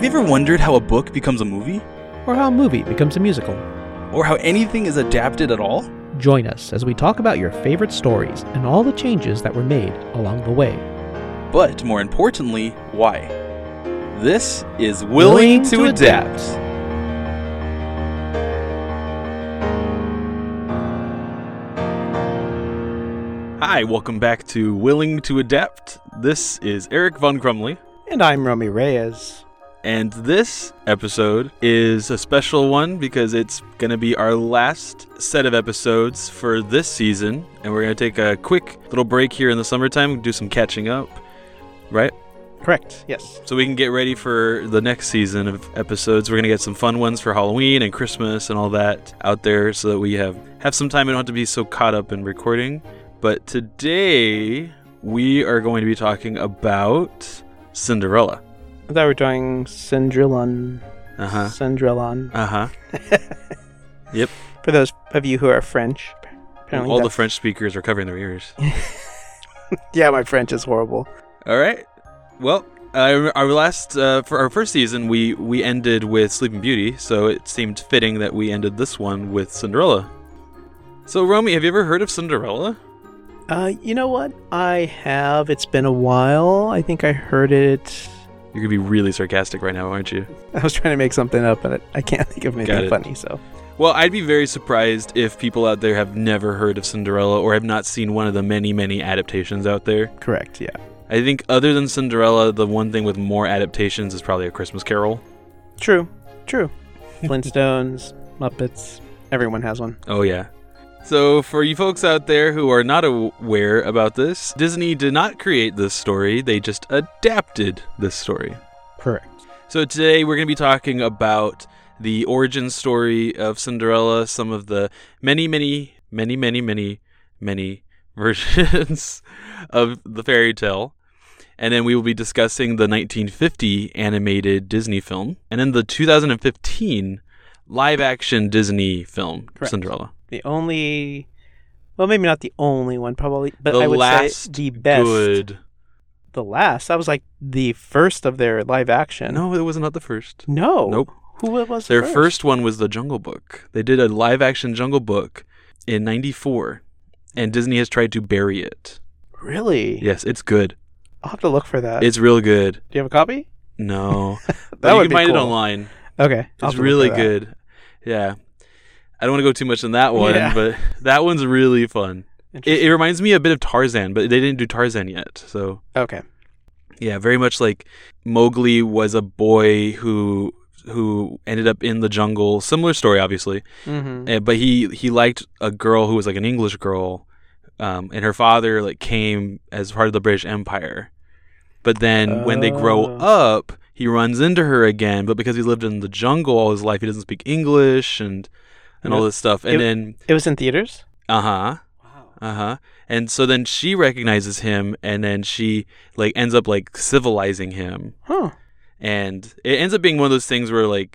Have you ever wondered how a book becomes a movie? Or how a movie becomes a musical? Or how anything is adapted at all? Join us as we talk about your favorite stories and all the changes that were made along the way. But more importantly, why? This is Willing to Adapt. Hi, welcome back to Willing to Adapt. This is Eric Von Crumley. And I'm Romy Reyes. And this episode is a special one because it's going to be our last set of episodes for this season. And we're going to take a quick little break here in the summertime, do some catching up, right? Correct, yes. So we can get ready for the next season of episodes. We're going to get some fun ones for Halloween and Christmas and all that out there so that we have some time and don't have to be so caught up in recording. But today we are going to be talking about Cinderella. I thought we were doing Cinderellon. Uh-huh. Cinderellon. Uh-huh. Yep. For those of you who are French. All the French speakers are covering their ears. Yeah, my French is horrible. All right. Well, our last for our first season, we ended with Sleeping Beauty, so it seemed fitting that we ended this one with Cinderella. So, Romy, have you ever heard of Cinderella? You know what? I have. It's been a while. I think I heard it. You're going to be really sarcastic right now, aren't you? I was trying to make something up, but I can't think of anything funny, so. Well, I'd be very surprised if people out there have never heard of Cinderella or have not seen one of the many, many adaptations out there. Correct, yeah. I think other than Cinderella, the one thing with more adaptations is probably A Christmas Carol. True. Flintstones, Muppets, everyone has one. Oh, yeah. So, for you folks out there who are not aware about this, Disney did not create this story, they just adapted this story. Correct. So today we're going to be talking about the origin story of Cinderella, some of the many versions of the fairy tale. And then we will be discussing the 1950 animated Disney film, and then the 2015 live-action Disney film, Correct. Cinderella. The only, well, maybe not the only one, probably, but I would say the best. Good. The last? That was like the first of their live action. No, it was not the first. No. Nope. Who was their first one was the Jungle Book. They did a live action Jungle Book in 94, and Disney has tried to bury it. Really? Yes, it's good. I'll have to look for that. It's real good. Do you have a copy? No. That would you can be find cool. it online. Okay. It's really good. Yeah. I don't want to go too much on that one, but that one's really fun. It reminds me a bit of Tarzan, but they didn't do Tarzan yet. So okay. Yeah, very much like Mowgli was a boy who ended up in the jungle. Similar story, obviously. Mm-hmm. But he liked a girl who was like an English girl, and her father like came as part of the British Empire. But then when they grow up, he runs into her again. But because he lived in the jungle all his life, he doesn't speak English and all this stuff. And then it was in theaters? Uh-huh. Wow. Uh-huh. And so then she recognizes him, and then she like ends up like civilizing him. Huh. And it ends up being one of those things where like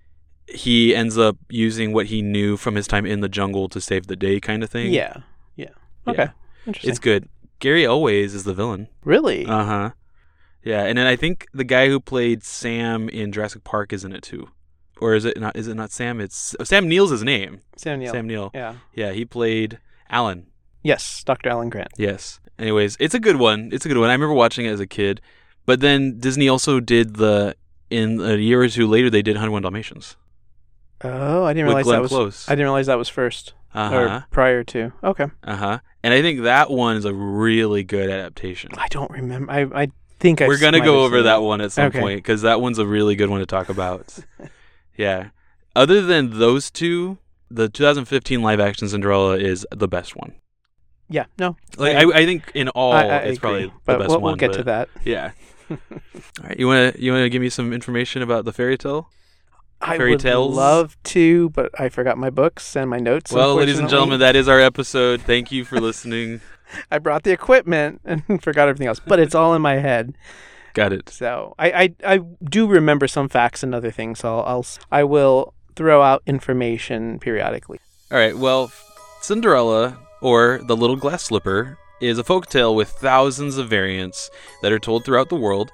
he ends up using what he knew from his time in the jungle to save the day kind of thing. Yeah. Okay. Yeah. Interesting. It's good. Gary Always is the villain. Really? Uh-huh. Yeah, and then I think the guy who played Sam in Jurassic Park is in it too. Or is it not Sam? It's Sam Neill's his name. Sam Neill. Yeah. Yeah, he played Alan. Yes, Dr. Alan Grant. Yes. Anyways, it's a good one. I remember watching it as a kid. But then Disney also did in a year or two later, they did 101 Dalmatians. Oh, I didn't realize that was Close. I didn't realize that was first. Uh-huh. Or prior to. Okay. Uh-huh. And I think that one is a really good adaptation. I don't remember. I think we're going to go over that one at some point because that one's a really good one to talk about. Yeah. Other than those two, the 2015 live-action Cinderella is the best one. Yeah, no. Like I think in all, it's agree, probably the best one. We'll get to that. Yeah. All right. You want to give me some information about the fairy tale? I would love to, but I forgot my books and my notes. Well, ladies and gentlemen, that is our episode. Thank you for listening. I brought the equipment and forgot everything else, but it's all in my head. Got it. So I do remember some facts and other things. So I will throw out information periodically. All right. Well, Cinderella, or The Little Glass Slipper, is a folktale with thousands of variants that are told throughout the world.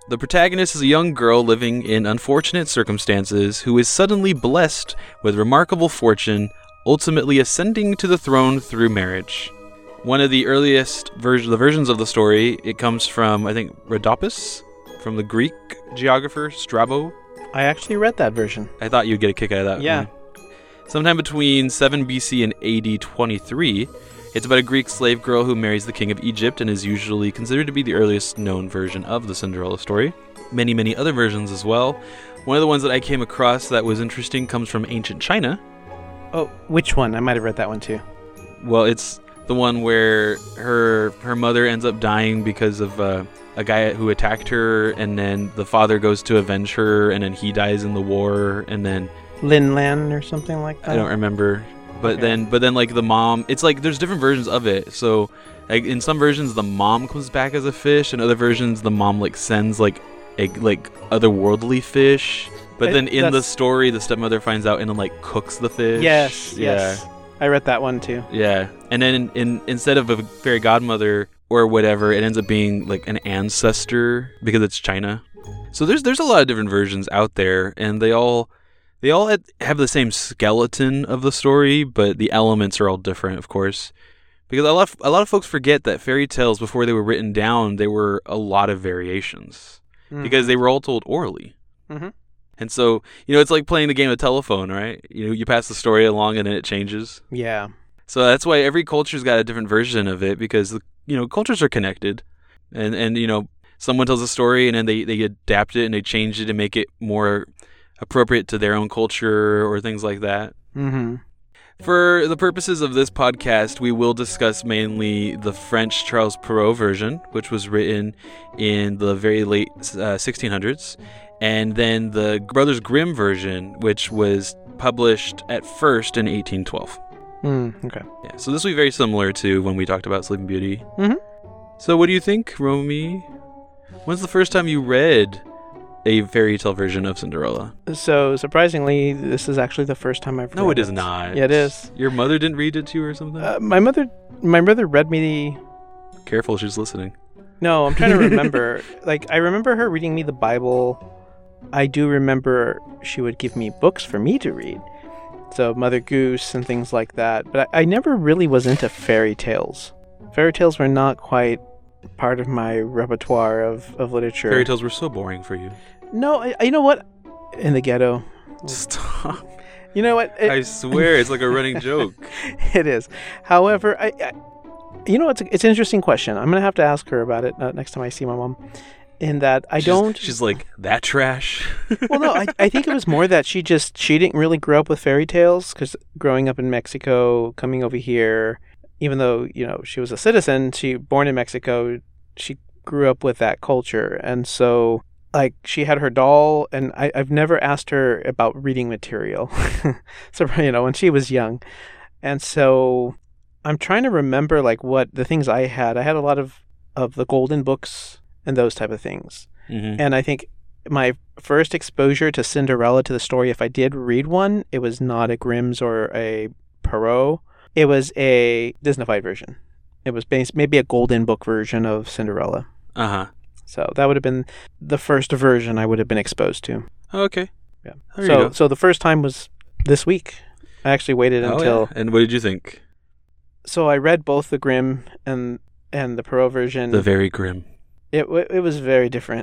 The protagonist is a young girl living in unfortunate circumstances who is suddenly blessed with remarkable fortune, ultimately ascending to the throne through marriage. One of the earliest versions of the story, it comes from, I think, Rhodopis, from the Greek geographer Strabo. I actually read that version. I thought you'd get a kick out of that. Yeah. Sometime between 7 BC and AD 23, it's about a Greek slave girl who marries the king of Egypt and is usually considered to be the earliest known version of the Cinderella story. Many, many other versions as well. One of the ones that I came across that was interesting comes from ancient China. Oh, which one? I might have read that one too. Well, it's the one where her mother ends up dying because of a guy who attacked her, and then the father goes to avenge her, and then he dies in the war, and then... Lin Lan or something like that? I don't remember. But then like the mom, it's like there's different versions of it. So like in some versions the mom comes back as a fish, and other versions the mom like sends like a otherworldly fish. But then in the story the stepmother finds out and then like cooks the fish. Yes. I read that one too. Yeah. And then instead of a fairy godmother or whatever, it ends up being like an ancestor because it's China. So there's a lot of different versions out there, and they all have the same skeleton of the story, but the elements are all different, of course. Because a lot of folks forget that fairy tales, before they were written down, there were a lot of variations. Mm-hmm. Because they were all told orally. Mm-hmm. And so, it's like playing the game of telephone, right? You pass the story along and then it changes. Yeah. So that's why every culture's got a different version of it, because, cultures are connected. And someone tells a story and then they adapt it and they change it and make it more appropriate to their own culture or things like that. Mm-hmm. For the purposes of this podcast, we will discuss mainly the French Charles Perrault version, which was written in the very late 1600s, and then the Brothers Grimm version, which was published at first in 1812. Okay. Yeah, so this will be very similar to when we talked about Sleeping Beauty. Mm-hmm. So what do you think, Romy? When's the first time you read a fairy tale version of Cinderella? So, surprisingly, this is actually the first time I've read it. No, it is not. Yeah, it is. Your mother didn't read it to you or something? My mother read me Careful, she's listening. No, I'm trying to remember. I remember her reading me the Bible. I do remember she would give me books for me to read. So, Mother Goose and things like that. But I never really was into fairy tales. Fairy tales were not quite part of my repertoire of literature. Fairy tales were so boring for you. No, you know what? In the ghetto. Stop. You know what? I swear, it's like a running joke. It is. However, it's an interesting question. I'm going to have to ask her about it next time I see my mom. In that She's like, that trash? Well, no, I think it was more that she didn't really grow up with fairy tales, because growing up in Mexico, coming over here, even though, she was a citizen, born in Mexico, she grew up with that culture. And so, she had her doll, and I've never asked her about reading material. So, when she was young. And so I'm trying to remember, what the things I had. I had a lot of the golden books and those type of things. Mm-hmm. And I think my first exposure to Cinderella, to the story, if I did read one, it was not a Grimm's or a Perrault. It was a Disneyfied version. It was maybe a golden book version of Cinderella. Uh-huh. So that would have been the first version I would have been exposed to. Okay. Yeah. So the first time was this week. I actually waited until... Yeah. And what did you think? So I read both the Grimm and the Perrault version. The very Grimm. It was very different.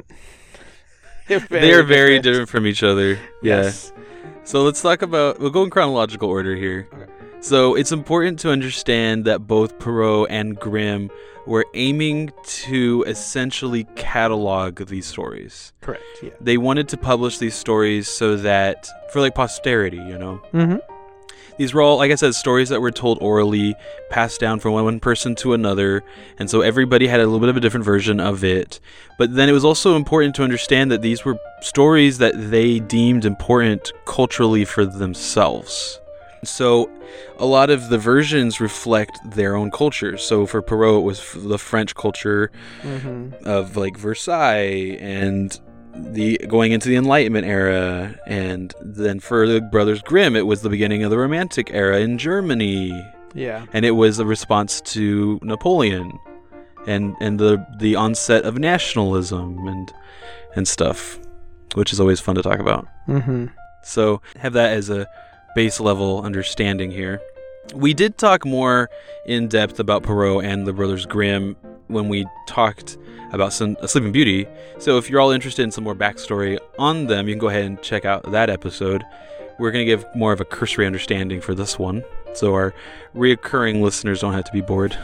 They are very different from each other. Yeah. Yes. So let's talk about... We'll go in chronological order here. Okay. So it's important to understand that both Perrault and Grimm were aiming to essentially catalog these stories. Correct, yeah. They wanted to publish these stories so that... for, posterity, Mm-hmm. These were all, like I said, stories that were told orally, passed down from one person to another, and so everybody had a little bit of a different version of it. But then it was also important to understand that these were stories that they deemed important culturally for themselves. So a lot of the versions reflect their own culture. So for Perrault, it was the French culture of Versailles and the going into the Enlightenment era, and then for the Brothers Grimm, it was the beginning of the Romantic era in Germany. Yeah. And it was a response to Napoleon. and the onset of nationalism and stuff, which is always fun to talk about. Mm-hmm. So have that as a base level understanding here. We did talk more in depth about Perrault and the Brothers Grimm when we talked about Sleeping Beauty. So if you're all interested in some more backstory on them, you can go ahead and check out that episode. We're going to give more of a cursory understanding for this one, so our reoccurring listeners don't have to be bored.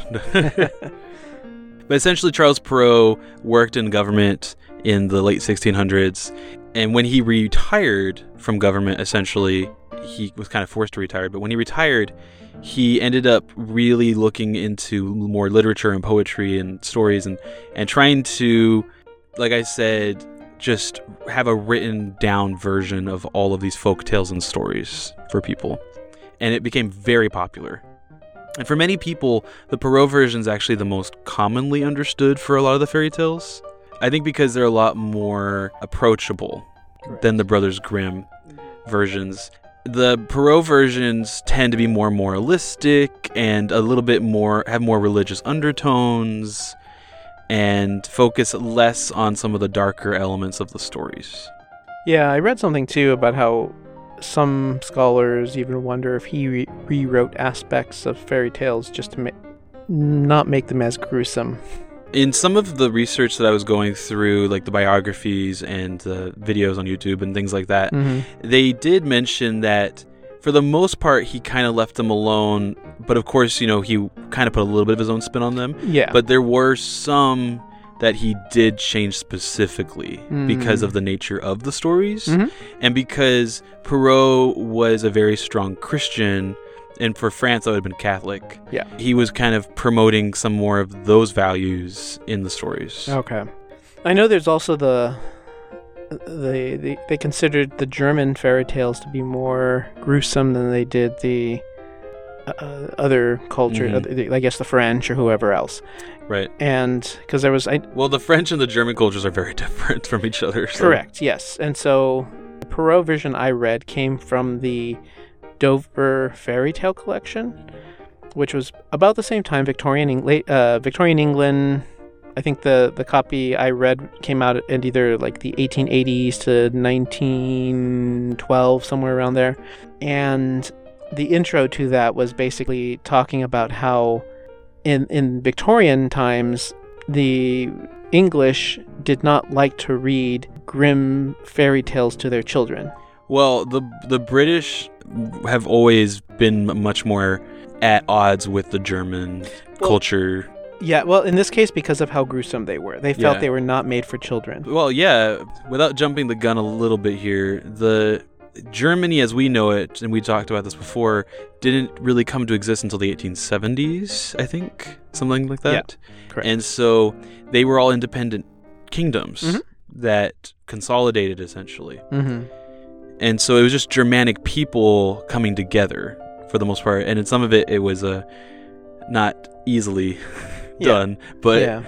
But essentially, Charles Perrault worked in government in the late 1600s, and when he retired from government, essentially, he was kind of forced to retire, but when he retired, he ended up really looking into more literature and poetry and stories and trying to, like I said, just have a written down version of all of these folk tales and stories for people. And it became very popular. And for many people, the Perrault version is actually the most commonly understood for a lot of the fairy tales. I think because they're a lot more approachable than the Brothers Grimm versions. The Perrault versions tend to be more moralistic and a little bit more, have more religious undertones and focus less on some of the darker elements of the stories. Yeah, I read something too about how some scholars even wonder if he rewrote aspects of fairy tales just to not make them as gruesome. In some of the research that I was going through, like the biographies and the videos on YouTube and things like that, they did mention that for the most part, he kind of left them alone. But of course, he kind of put a little bit of his own spin on them. Yeah. But there were some that he did change specifically because of the nature of the stories. And because Perrault was a very strong Christian, and for France, that would have been Catholic. Yeah. He was kind of promoting some more of those values in the stories. Okay. I know there's also they considered the German fairy tales to be more gruesome than they did the other culture, I guess the French or whoever else. Right. And because there was... Well, the French and the German cultures are very different from each other. So. Correct, yes. And so the Perrault version I read came from the Dover Fairy Tale Collection, which was about the same time Victorian England. I think the copy I read came out in either like the 1880s to 1912, somewhere around there. And the intro to that was basically talking about how in Victorian times, the English did not like to read grim fairy tales to their children. Well, the British have always been much more at odds with the German culture. Yeah, well, in this case, because of how gruesome they were. They felt they were not made for children. Well, yeah, without jumping the gun a little bit here, the Germany as we know it, and we talked about this before, didn't really come to exist until the 1870s, I think, something like that. Yeah, correct. And so they were all independent kingdoms that consolidated, essentially. And so it was just Germanic people coming together for the most part. And in some of it, it was not easily done. But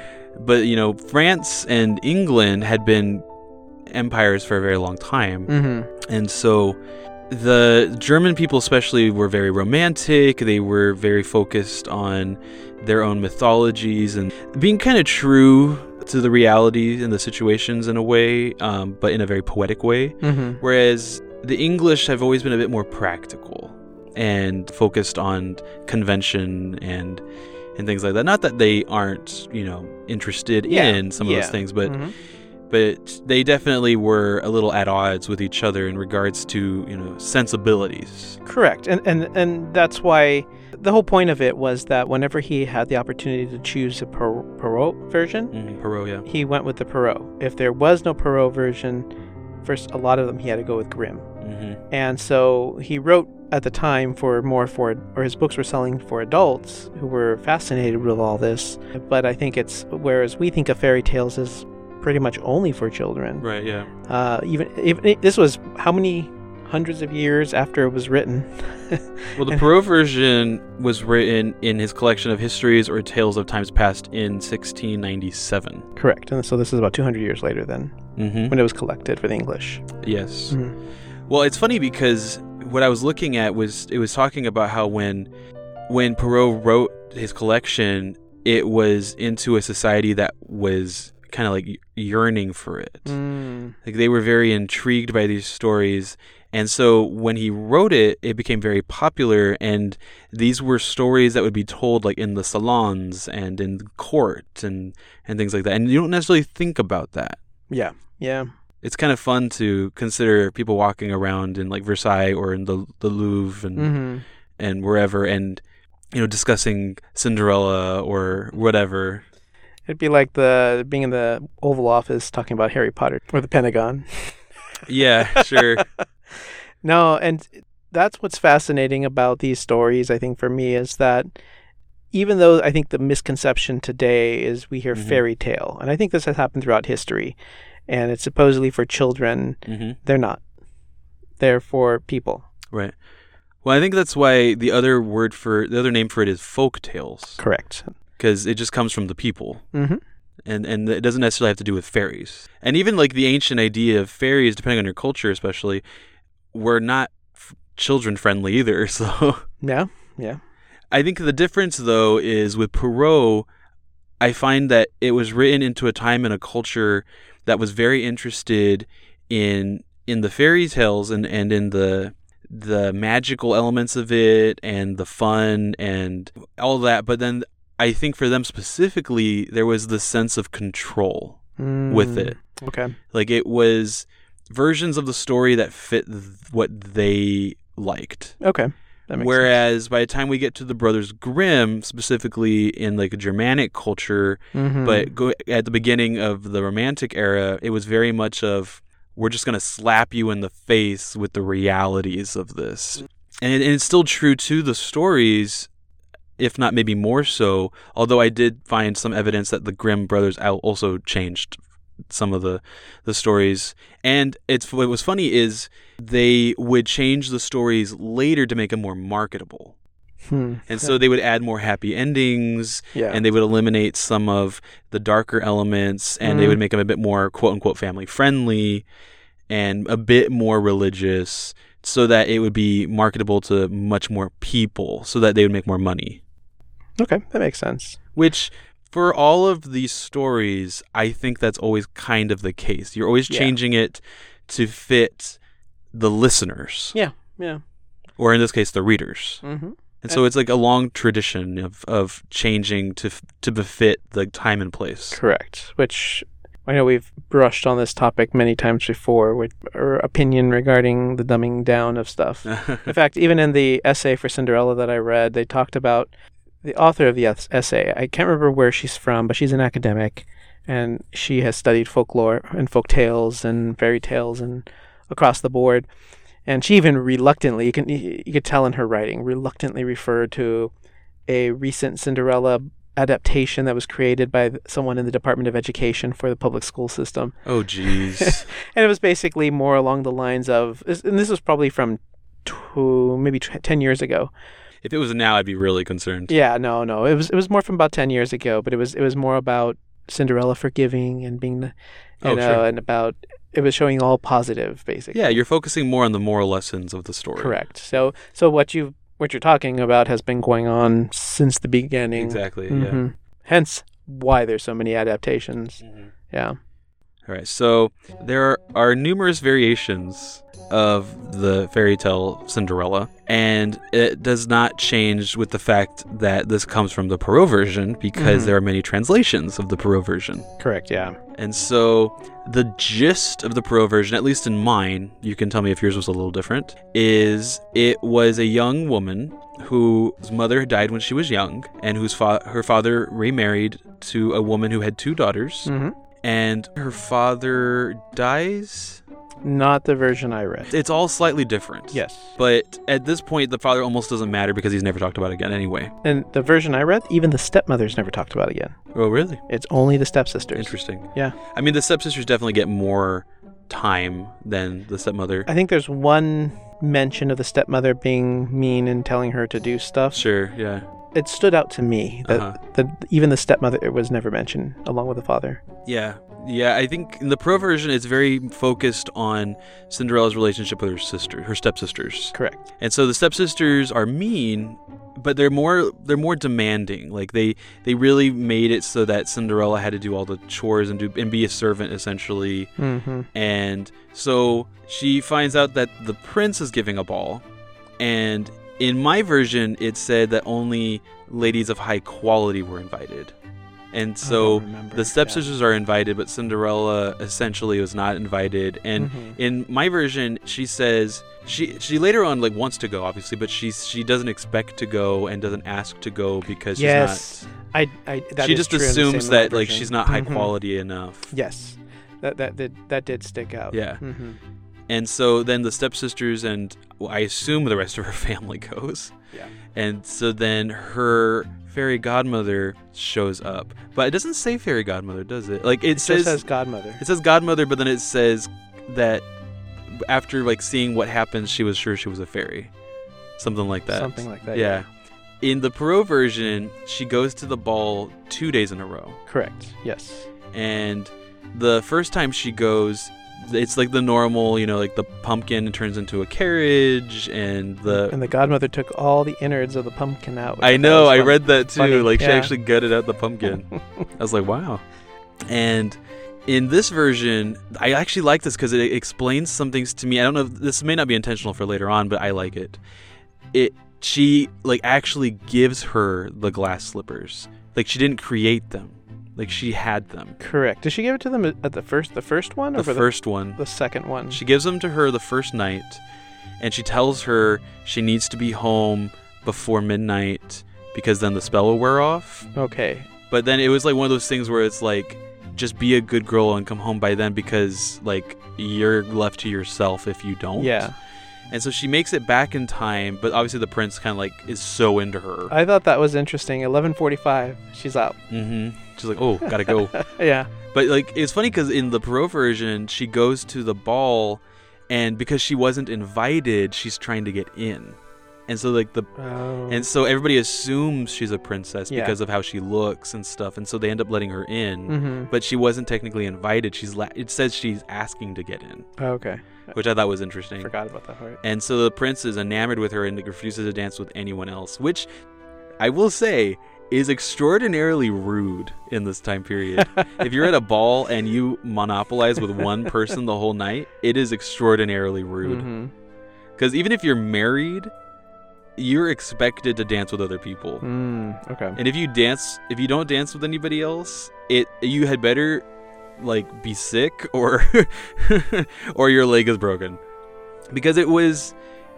France and England had been empires for a very long time. And so the German people especially were very romantic. They were very focused on their own mythologies and being kind of true to the reality and the situations in a way, but in a very poetic way. Whereas the English have always been a bit more practical and focused on convention and things like that. Not that they aren't, interested in some of those things, but they definitely were a little at odds with each other in regards to, sensibilities. Correct. And that's why the whole point of it was that whenever he had the opportunity to choose a Perrault version, he went with the Perrault. If there was no Perrault version, first, a lot of them he had to go with Grimm. And so he wrote at the time or his books were selling for adults who were fascinated with all this. But I think whereas we think of fairy tales as pretty much only for children. Right, yeah. Even this was how many hundreds of years after it was written. Well, the Perrault version was written in his collection of histories or tales of times past in 1697. Correct. And so this is about 200 years later then, when it was collected for the English. Yes. Well, it's funny because what I was looking at was talking about how when Perrault wrote his collection, it was into a society that was kind of like yearning for it. Like they were very intrigued by these stories. And so when he wrote it, it became very popular, and these were stories that would be told like in the salons and in court and things like that. And you don't necessarily think about that. Yeah. Yeah. It's kind of fun to consider people walking around in like Versailles or in the Louvre and wherever, and discussing Cinderella or whatever. It'd be like being in the Oval Office talking about Harry Potter or the Pentagon. Yeah, sure. No, and that's what's fascinating about these stories, I think, for me, is that even though I think the misconception today is we hear fairy tale, and I think this has happened throughout history, and it's supposedly for children, they're not. They're for people. Right. Well, I think that's why the other name for it is folk tales. Correct. Because it just comes from the people. Mm-hmm. And it doesn't necessarily have to do with fairies. And even like the ancient idea of fairies, depending on your culture especially, were not children friendly either. So yeah. I think the difference though is with Perrault, I find that it was written into a time and a culture that was very interested in the fairy tales and in the magical elements of it and the fun and all that. But then I think for them specifically, there was the sense of control with it. Okay. Like it was versions of the story that fit what they liked. Okay. That makes Whereas sense. By the time we get to the Brothers Grimm, specifically in like a Germanic culture, but at the beginning of the Romantic era, it was very much of, we're just going to slap you in the face with the realities of this. And it's still true to the stories, if not maybe more so, although I did find some evidence that the Grimm brothers also changed some of the stories. And what was funny is they would change the stories later to make them more marketable. And so they would add more happy endings, and they would eliminate some of the darker elements, and they would make them a bit more quote-unquote family-friendly and a bit more religious so that it would be marketable to much more people so that they would make more money. Okay, that makes sense. Which, for all of these stories, I think that's always kind of the case. You're always changing it to fit the listeners. Yeah. Or in this case, the readers. And so it's like a long tradition of changing to befit the time and place. Correct. Which I know we've brushed on this topic many times before with our opinion regarding the dumbing down of stuff. In fact, even in the essay for Cinderella that I read, they talked about the author of the essay. I can't remember where she's from, but she's an academic, and she has studied folklore and folk tales and fairy tales and across the board. And she even reluctantly, you could tell in her writing, reluctantly referred to a recent Cinderella adaptation that was created by someone in the Department of Education for the public school system. Oh, geez. And it was basically more along the lines of, and this was probably from maybe 10 years ago. If it was now, I'd be really concerned. Yeah, no. It was more from about 10 years ago, but it was more about Cinderella forgiving and being, sure. And about, it was showing all positive, basically. Yeah, you're focusing more on the moral lessons of the story. Correct. So what you're talking about has been going on since the beginning. Exactly, yeah. Hence why there's so many adaptations. Yeah. All right, so there are numerous variations of the fairy tale Cinderella, and it does not change with the fact that this comes from the Perrault version because there are many translations of the Perrault version. Correct, yeah. And so the gist of the Perrault version, at least in mine, you can tell me if yours was a little different, is it was a young woman whose mother died when she was young, and whose her father remarried to a woman who had 2 daughters, and her father dies? Not the version I read. It's all slightly different. Yes. But at this point, the father almost doesn't matter because he's never talked about it again anyway. And the version I read, even the stepmother's never talked about again. Oh, really? It's only the stepsisters. Interesting. Yeah. I mean, the stepsisters definitely get more time than the stepmother. I think there's one mention of the stepmother being mean and telling her to do stuff. Sure, yeah. It stood out to me that even the stepmother was never mentioned along with the father. Yeah. Yeah, I think in the Pro version, it's very focused on Cinderella's relationship with her stepsisters. Correct. And so the stepsisters are mean, but they're more demanding. Like they really made it so that Cinderella had to do all the chores and be a servant essentially. Mm-hmm. And so she finds out that the prince is giving a ball, and in my version, it said that only ladies of high quality were invited. And so the stepsisters are invited, but Cinderella essentially was not invited. And in my version, she says she later on like wants to go, obviously, but she doesn't expect to go and doesn't ask to go because she's not. She just assumes that like she's not high quality enough. Yes, that did stick out. Yeah. Mm-hmm. And so then the stepsisters and I assume the rest of her family goes. Yeah. And so then her fairy godmother shows up, but it doesn't say fairy godmother, does it? Like it just says godmother. It says godmother, but then it says that after like seeing what happens, she was sure she was a fairy, something like that. Yeah. In the Perot version, she goes to the ball 2 days in a row. Correct. Yes. And the first time she goes, it's like the normal, like the pumpkin turns into a carriage, and the godmother took all the innards of the pumpkin out. I know, I read that too. Funny. Like she actually gutted out the pumpkin. I was like, wow. And in this version, I actually like this because it explains some things to me. I don't know if this may not be intentional for later on, but I like it. She like actually gives her the glass slippers. Like she didn't create them. Like she had them. Correct. Did she give it to them at the first one? Or the first one. The second one. She gives them to her the first night, and she tells her she needs to be home before midnight because then the spell will wear off. Okay. But then it was like one of those things where it's like, just be a good girl and come home by then because like you're left to yourself if you don't. Yeah. And so she makes it back in time, but obviously the prince kind of like is so into her. I thought that was interesting. 11:45, she's out. Mm-hmm. She's like, oh, gotta go. Yeah. But like, it's funny because in the Perot version, she goes to the ball, and because she wasn't invited, she's trying to get in. And so like and so everybody assumes she's a princess because of how she looks and stuff, and so they end up letting her in. But she wasn't technically invited. It says she's asking to get in. Okay. Which I thought was interesting. Forgot about that part. And so the prince is enamored with her and refuses to dance with anyone else, which I will say is extraordinarily rude in this time period. If you're at a ball and you monopolize with one person the whole night, it is extraordinarily rude. Because even if you're married, you're expected to dance with other people. Okay. And if you don't dance with anybody else, you had better like be sick or or your leg is broken, because it was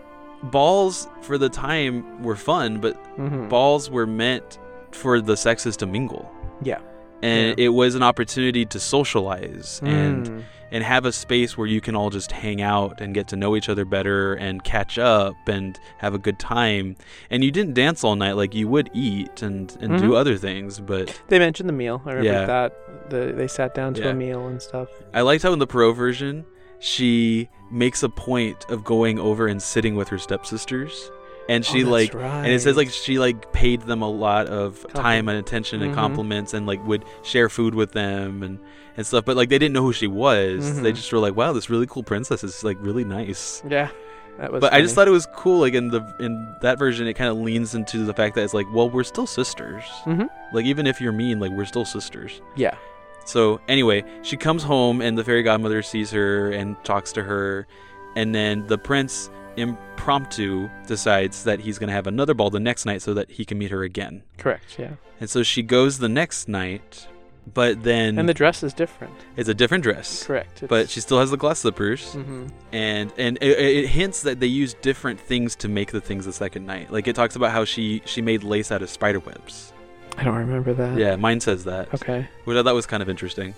balls for the time were fun, but balls were meant for the sexes to mingle. Yeah. And it was an opportunity to socialize and have a space where you can all just hang out and get to know each other better and catch up and have a good time. And you didn't dance all night, like you would eat and do other things, but they mentioned the meal. I remember that. They sat down to a meal and stuff. I liked how in the Perot version, she makes a point of going over and sitting with her stepsisters. And she and it says like she like paid them a lot of time and attention and compliments and like would share food with them and stuff. But like they didn't know who she was. They just were like, wow, this really cool princess is like really nice. Yeah, that was. But funny. I just thought it was cool. Like in that version, it kind of leans into the fact that it's like, well, we're still sisters. Like even if you're mean, like we're still sisters. Yeah. So anyway, she comes home and the fairy godmother sees her and talks to her, and then the prince impromptu decides that he's going to have another ball the next night so that he can meet her again. Correct, yeah. And so she goes the next night, but then... And the dress is different. It's a different dress. Correct. But she still has the glass slippers. And it hints that they use different things to make the things the second night. Like it talks about how she made lace out of spider webs. I don't remember that. Yeah, mine says that. Okay. Which I thought was kind of interesting.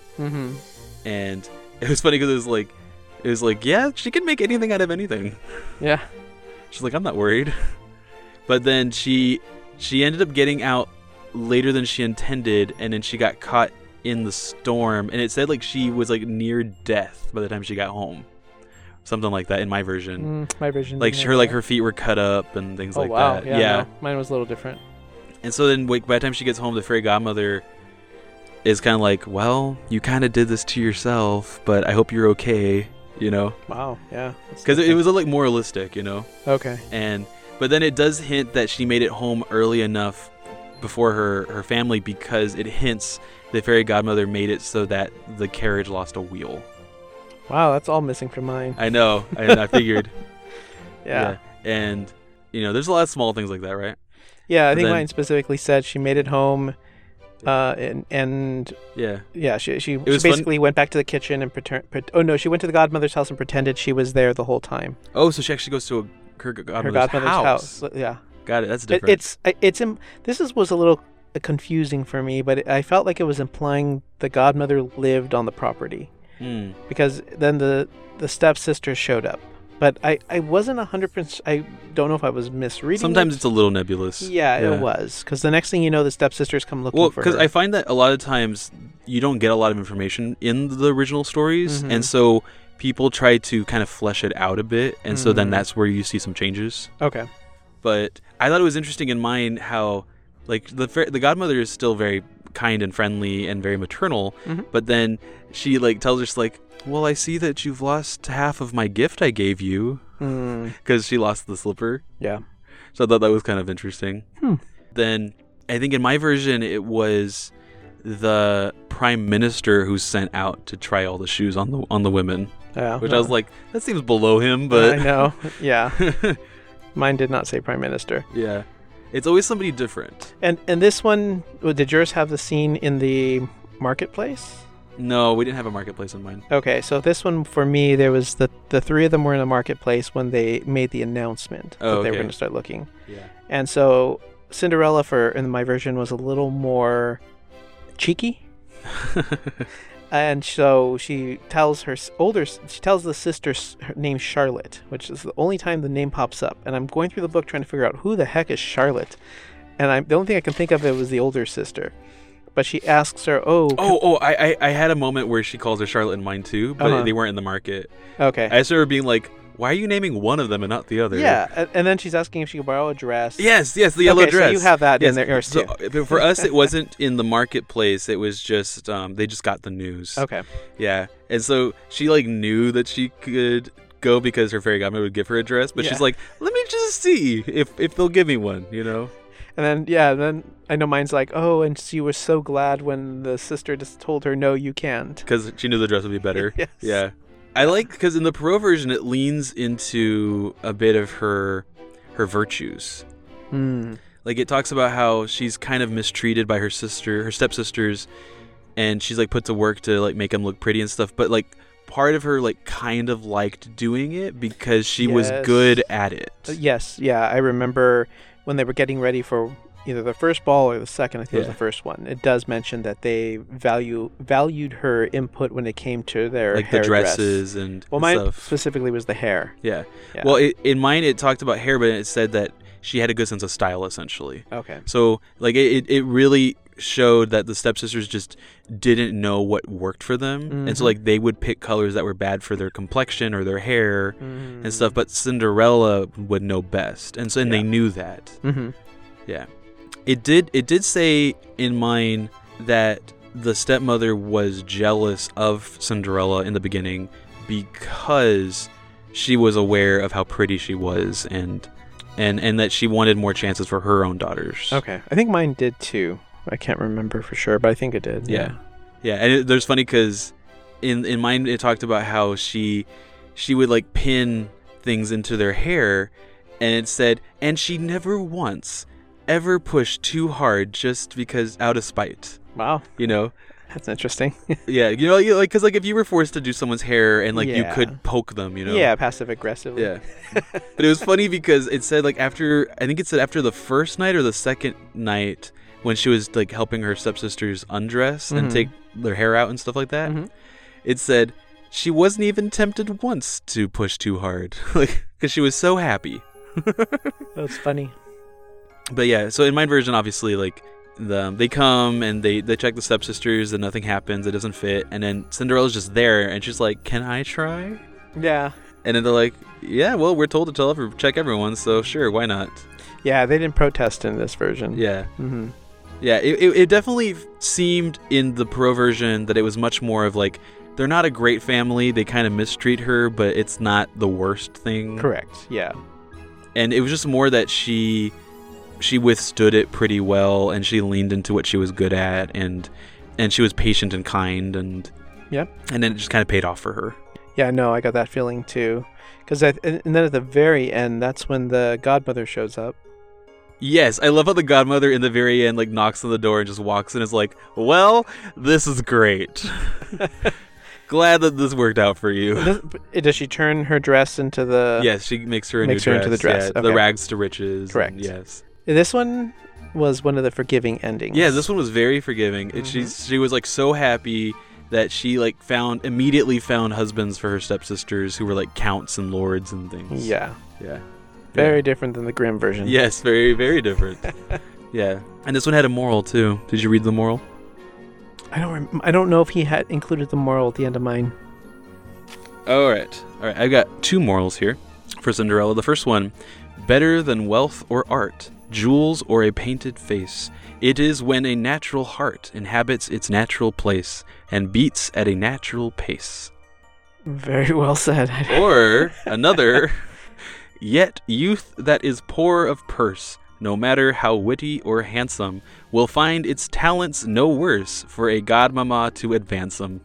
And it was funny because it was like, yeah, she can make anything out of anything. Yeah. She's like, I'm not worried. But then she ended up getting out later than she intended, and then she got caught in the storm. And it said like she was like near death by the time she got home. Something like that in my version. My version. Like her feet were cut up and things like wow. that. Yeah. No, mine was a little different. And so then by the time she gets home, the fairy godmother is kind of like, well, you kind of did this to yourself, but I hope you're okay, you know? Wow, yeah. Because it was like moralistic, you know? Okay. But then it does hint that she made it home early enough before her family, because it hints the fairy godmother made it so that the carriage lost a wheel. Wow, that's all missing from mine. I know. I figured. Yeah. And, you know, there's a lot of small things like that, right? Yeah, I think mine specifically said she made it home, and she basically went back to the kitchen and she went to the godmother's house and pretended she was there the whole time. Oh, so she actually goes to her godmother's house. Yeah. Got it. That's different. This was a little confusing for me, but I felt like it was implying the godmother lived on the property, because then the stepsister showed up. But I wasn't 100%. I don't know if I was misreading. Sometimes it's a little nebulous. Yeah, it was, because the next thing you know, the stepsisters come looking for her. Well, because I find that a lot of times you don't get a lot of information in the original stories, and so people try to kind of flesh it out a bit, and so then that's where you see some changes. Okay. But I thought it was interesting in mine how, like, the godmother is still very kind and friendly and very maternal, but then she like tells her, she's like, well, I see that you've lost half of my gift I gave you, because she lost the slipper. Yeah. So I thought that was kind of interesting. Then I think in my version it was the prime minister who's sent out to try all the shoes on the women. Yeah. Which I was like, that seems below him, but I know. Yeah. Mine did not say prime minister. Yeah. It's always somebody different. And this one, did yours have the scene in the marketplace? No, we didn't have a marketplace in mine. Okay, so this one for me, there was the three of them were in the marketplace when they made the announcement that they were going to start looking. Yeah. And so Cinderella, in my version, was a little more cheeky. And so she tells the sister named Charlotte, which is the only time the name pops up. And I'm going through the book trying to figure out who the heck is Charlotte. And the only thing I can think of it was the older sister. But she asks her, I had a moment where she calls her Charlotte in mine too, but they weren't in the market. Okay. I started being like, why are you naming one of them and not the other? Yeah, and then she's asking if she can borrow a dress. Yes, the yellow dress. So you have that in there too. So for us, it wasn't in the marketplace. It was just they just got the news. Okay. Yeah, and so she like knew that she could go because her fairy godmother would give her a dress, but she's like, let me just see if they'll give me one, you know. And then I know mine's like, and she was so glad when the sister just told her, no, you can't, because she knew the dress would be better. Yes. Yeah. I like, because in the Perrault version, it leans into a bit of her virtues. Like, it talks about how she's kind of mistreated by her stepsisters, and she's like put to work to like make them look pretty and stuff. But like, part of her like kind of liked doing it because she was good at it. Yes, yeah, I remember when they were getting ready for either the first ball or the second. I think it was the first one. It does mention that they valued her input when it came to their like hair the dresses dress. and mine stuff. Specifically was the hair. Yeah. Well, in mine it talked about hair, but it said that she had a good sense of style, essentially. Okay. So like it really showed that the stepsisters just didn't know what worked for them, and so like they would pick colors that were bad for their complexion or their hair and stuff. But Cinderella would know best, and so they knew that. Yeah. It did say in mine that the stepmother was jealous of Cinderella in the beginning because she was aware of how pretty she was and that she wanted more chances for her own daughters. Okay. I think mine did too. I can't remember for sure, but I think it did. Yeah. And there's funny because in mine it talked about how she would like pin things into their hair, and it said, and she never once ever pushed too hard just because out of spite. Wow. You know? That's interesting. Yeah, you know, like, because like if you were forced to do someone's hair and like you could poke them, you know? Yeah, passive aggressively. Yeah. But it was funny because it said like after the first night or the second night when she was like helping her stepsisters undress and take their hair out and stuff like that, it said she wasn't even tempted once to push too hard, like because she was so happy. That's funny. But yeah, so in my version, obviously, like they come and they check the stepsisters and nothing happens, it doesn't fit, and then Cinderella's just there and she's like, "Can I try?" Yeah. And then they're like, "Yeah, well, we're told to check everyone, so sure, why not?" Yeah, they didn't protest in this version. Yeah. Yeah, it definitely seemed in the Perrault version that it was much more of like, they're not a great family, they kind of mistreat her, but it's not the worst thing. Correct, yeah. And it was just more that she withstood it pretty well, and she leaned into what she was good at, and she was patient and kind, and yep. And then it just kind of paid off for her. Yeah, no, I got that feeling too. And then at the very end, that's when the godmother shows up. Yes, I love how the godmother in the very end like knocks on the door and just walks in and is like, well, this is great. Glad that this worked out for you. Does she turn her dress into the... Yes, she makes her into the dress. Yeah, okay. The rags to riches. Correct. Yes. This one was one of the forgiving endings. Yeah, this one was very forgiving. Mm-hmm. She was like so happy that she like immediately found husbands for her stepsisters who were like counts and lords and things. Yeah. Yeah. Very different than the Grimm version. Yes, very, very different. Yeah. And this one had a moral too. Did you read the moral? I don't know if he had included the moral at the end of mine. All right. I've got 2 morals here for Cinderella. The first one, better than wealth or art, jewels or a painted face, it is when a natural heart inhabits its natural place and beats at a natural pace. Very well said. Or another, yet youth that is poor of purse, no matter how witty or handsome, will find its talents no worse for a godmamma to advance them.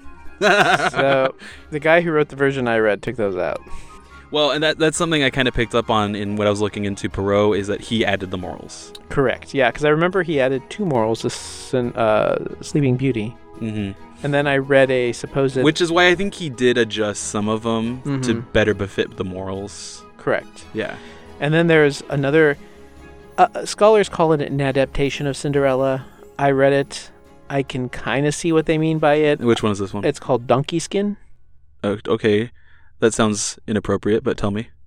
So, the guy who wrote the version I read took those out. Well, and that's something I kind of picked up on in what I was looking into Perrault, is that he added the morals. Correct, yeah, because I remember he added 2 morals to Sleeping Beauty. Mm-hmm. And then I read a supposed... Which is why I think he did adjust some of them to better befit the morals. Correct. Yeah. And then there's another... scholars call it an adaptation of Cinderella. I read it. I can kind of see what they mean by it. Which one is this one? It's called Donkey Skin. Okay. That sounds inappropriate, but tell me.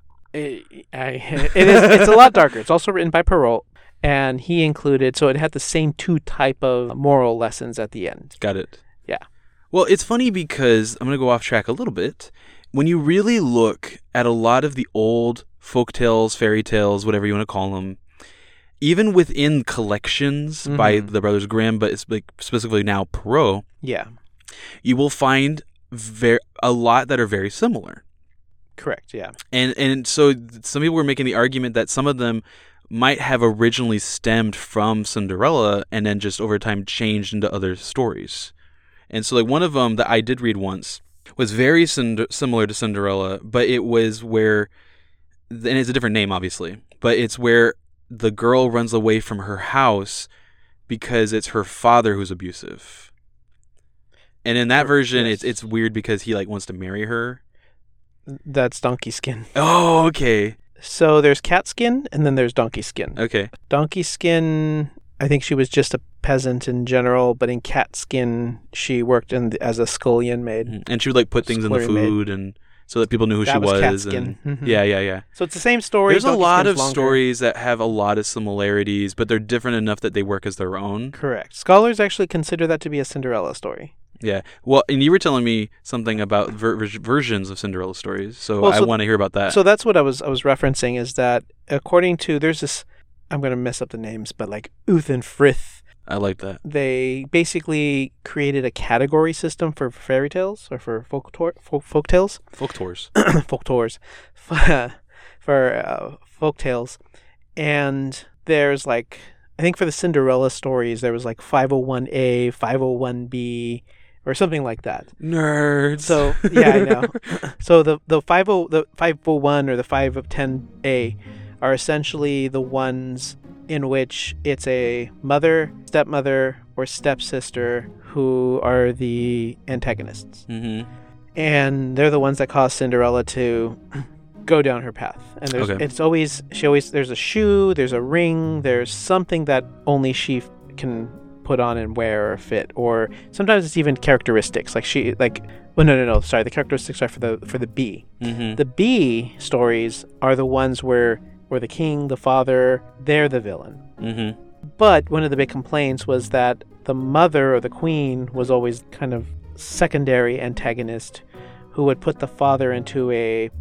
It's a lot darker. It's also written by Perrault, and he included... So it had the same 2 type of moral lessons at the end. Got it. Yeah. Well, it's funny because... I'm going to go off track a little bit. When you really look at a lot of the old folktales, fairy tales, whatever you want to call them, even within collections by the Brothers Grimm, but it's like specifically now Perrault, yeah, you will find a lot that are very similar. Correct, yeah. And so some people were making the argument that some of them might have originally stemmed from Cinderella and then just over time changed into other stories. And so like one of them that I did read once was very similar to Cinderella, but it was where, and it's a different name obviously, but it's where the girl runs away from her house because it's her father who's abusive. And in that version, yes, it's weird because he like wants to marry her. That's Donkey Skin. Oh, okay. So there's Cat Skin, and then there's Donkey Skin. Okay. Donkey Skin, I think she was just a peasant in general, but in Cat Skin, she worked as a scullion maid. And she would like put things in the food, and so that people knew who she was. Cat Skin. And, yeah. So it's the same story. There's a lot of stories that have a lot of similarities, but they're different enough that they work as their own. Correct. Scholars actually consider that to be a Cinderella story. Yeah. Well, and you were telling me something about versions of Cinderella stories, so I want to hear about that. So that's what I was referencing, is that according to, there's this, I'm going to mess up the names, but like Uth and Frith. I like that. They basically created a category system for fairy tales, or for folk tales. Folk tours. Folk tours. For folk tales. And there's like, I think for the Cinderella stories, there was like 501A, 501B, or something like that. Nerds. So yeah, I know. So the 501 or the 510A are essentially the ones in which it's a mother, stepmother, or stepsister who are the antagonists. Mm-hmm. And they're the ones that cause Cinderella to go down her path. And there's a shoe, there's a ring, there's something that only she can put on and wear or fit, or sometimes it's even characteristics. The characteristics are for the B. Mm-hmm. The B stories are the ones where the king, the father, they're the villain. Mm-hmm. But one of the big complaints was that the mother or the queen was always kind of secondary antagonist who would put the father into a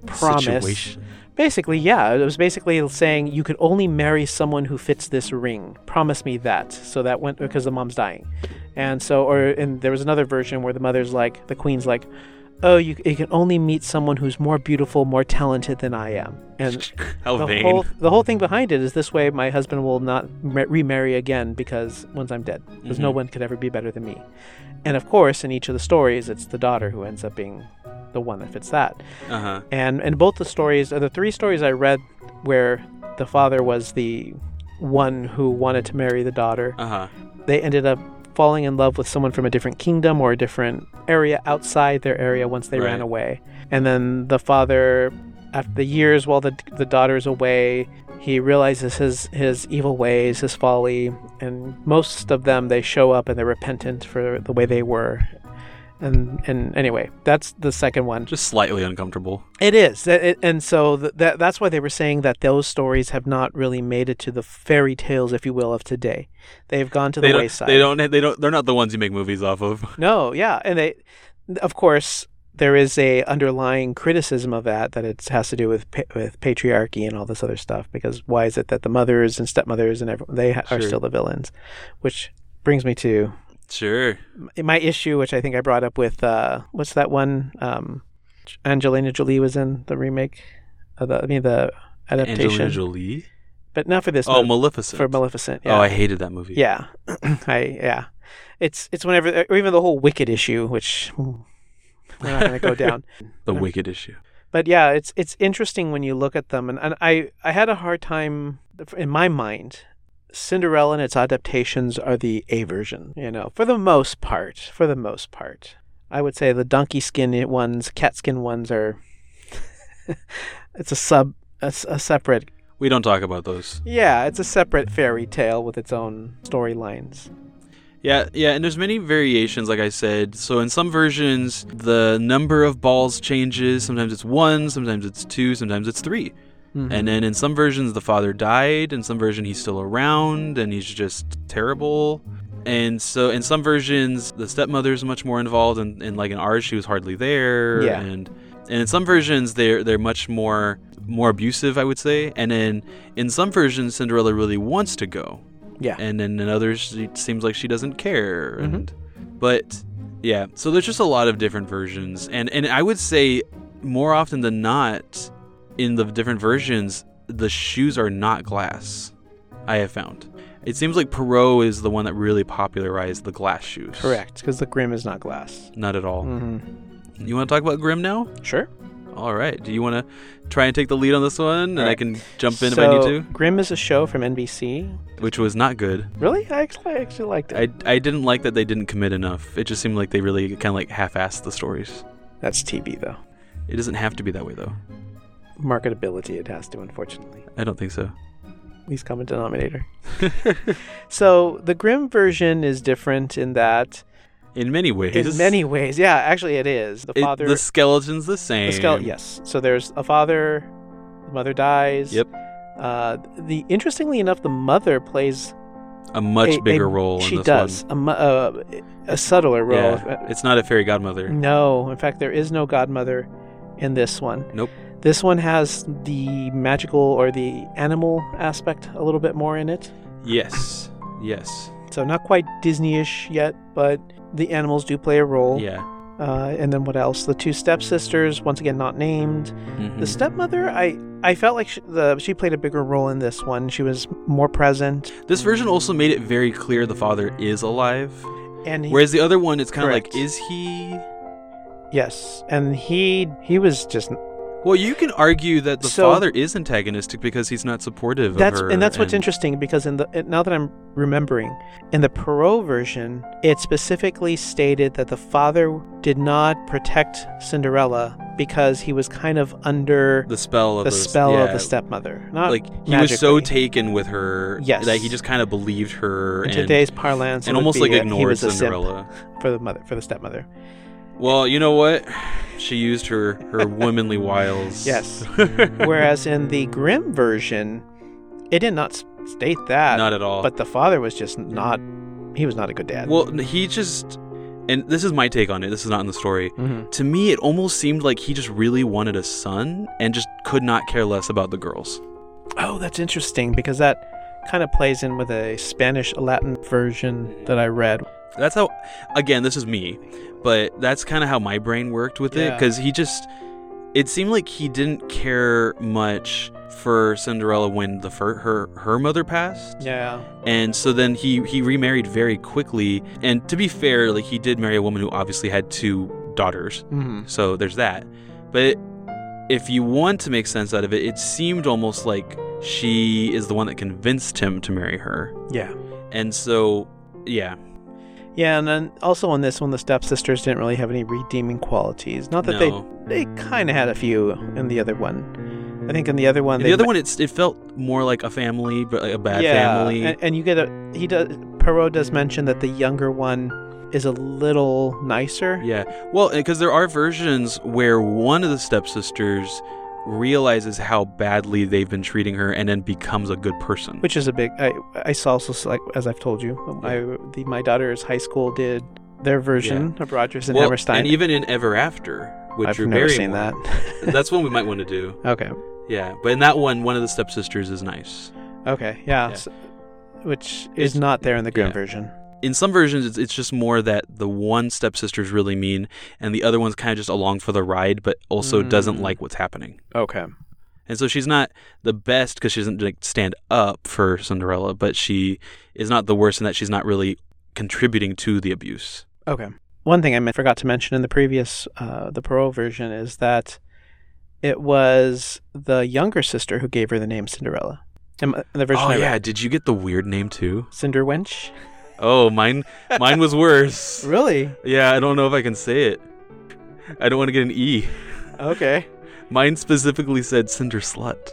promise. Situation. Basically, yeah. It was basically saying you could only marry someone who fits this ring. Promise me that. So that went because the mom's dying. And there was another version where the queen's like, oh, you can only meet someone who's more beautiful, more talented than I am. And how vain. The whole thing behind it is this way my husband will not remarry again because once I'm dead. Because no one could ever be better than me. And of course, in each of the stories, it's the daughter who ends up being the one that fits that. Uh-huh. And both the stories, the 3 stories I read where the father was the one who wanted to marry the daughter, they ended up falling in love with someone from a different kingdom or a different area outside their area once they ran away. And then the father, after the years while the daughter's away, he realizes his evil ways, his folly, and most of them, they show up and they're repentant for the way they were. And anyway, that's the second one. Just slightly uncomfortable. It is. And so that's why they were saying that those stories have not really made it to the fairy tales, if you will, of today. They've gone to the wayside. They're not the ones you make movies off of. No, yeah. And of course, there is a underlying criticism of that it has to do with patriarchy and all this other stuff. Because why is it that the mothers and stepmothers and everyone, they are still the villains? Which brings me to... Sure. My issue, which I think I brought up with, what's that one? Angelina Jolie was in the remake, the adaptation. Angelina Jolie? But not for this movie. Oh, Maleficent. For Maleficent, yeah. Oh, I hated that movie. Yeah. It's whenever, or even the whole Wicked issue, which we're not going to go down. Wicked issue. But yeah, it's interesting when you look at them. And I had a hard time, in my mind... Cinderella and its adaptations are the A version, for the most part. I would say the donkey skin ones, cat skin ones are, it's a separate. We don't talk about those. Yeah, it's a separate fairy tale with its own storylines. Yeah, and there's many variations, like I said. So in some versions, the number of balls changes. Sometimes it's 1, sometimes it's 2, sometimes it's 3. Mm-hmm. And then in some versions, the father died. In some version, he's still around, and he's just terrible. And so in some versions, the stepmother's much more involved. And like in ours, she was hardly there. Yeah. And in some versions, they're much more abusive, I would say. And then in some versions, Cinderella really wants to go. Yeah. And then in others, it seems like she doesn't care. Mm-hmm. But yeah, so there's just a lot of different versions. And I would say more often than not, in the different versions, the shoes are not glass, I have found. It seems like Perrault is the one that really popularized the glass shoes. Correct, because the Grimm is not glass. Not at all. Mm-hmm. You want to talk about Grimm now? Sure. All right. Do you want to try and take the lead on this one? And I can jump in if I need to? Grimm is a show from NBC. Which was not good. Really? I actually liked it. I didn't like that they didn't commit enough. It just seemed like they really kind of like half-assed the stories. That's TV, though. It doesn't have to be that way, though. Marketability, it has to, unfortunately. I don't think so. Least common denominator. So the Grimm version is different in that... In many ways. Yeah, actually it is. The skeleton's the same. Yes. So there's a father, the mother dies. Yep. Interestingly enough, the mother plays a much bigger role in this one. She does. A subtler role. Yeah. It's not a fairy godmother. No. In fact, there is no godmother in this one. Nope. This one has the magical or the animal aspect a little bit more in it. Yes. So not quite Disney-ish yet, but the animals do play a role. Yeah. And then what else? The 2 stepsisters, once again not named. Mm-hmm. The stepmother, I felt like she played a bigger role in this one. She was more present. This version also made it very clear the father is alive. Whereas the other one, it's kind of like, is he? Yes. And he was just... Well, you can argue that the father is antagonistic because he's not supportive of her. And that's what's interesting, because now that I'm remembering, in the Perrault version, it specifically stated that the father did not protect Cinderella because he was kind of under the spell of the stepmother. Not like he magically. Was so taken with her that he just kind of believed her. In today's parlance, and almost like ignored Cinderella for the stepmother. Well, you know what? She used her womanly wiles. Yes. Whereas in the Grimm version, it did not state that. Not at all. But the father was just not... He was not a good dad. Well, he just... and this is my take on it, this is not in the story. To me, it almost seemed like he just really wanted a son and just could not care less about the girls. Oh, that's interesting, because that kind of plays in with a Spanish Latin version that I read. That's how, again, this is me, but that's kind of how my brain worked with it, because it seemed like he didn't care much for Cinderella when her mother passed. Yeah. And so then he remarried very quickly. And to be fair, like, he did marry a woman who obviously had 2 daughters. So there's that. But if you want to make sense out of it, it seemed almost like she is the one that convinced him to marry her. Yeah. And so, yeah. Yeah, and then also on this one, the stepsisters didn't really have any redeeming qualities. Not that they kind of had a few in the other one. I think in the other one... it felt more like a family, but like a bad family. And you get Perrault does mention that the younger one is a little nicer. Yeah. Well, because there are versions where one of the stepsisters realizes how badly they've been treating her and then becomes a good person. Which is a big... I saw also, like, as I've told you, my daughter's high school did their version of Rodgers and Hammerstein. And even in Ever After, which I've never seen that. That's one we might want to do. Okay. Yeah, but in that one of the stepsisters is nice. Okay, yeah. So, which is not there in the Grimm version. In some versions, it's just more that the one stepsister is really mean, and the other one's kind of just along for the ride, but also doesn't like what's happening. Okay. And so she's not the best because she doesn't like stand up for Cinderella, but she is not the worst in that she's not really contributing to the abuse. Okay. One thing I forgot to mention in the previous, the Perrault version, is that it was the younger sister who gave her the name Cinderella. In the version I read. Did you get the weird name too? Cinderwench? Oh, mine was worse. Really? Yeah, I don't know if I can say it. I don't want to get an E. Okay. Mine specifically said Cinder Slut.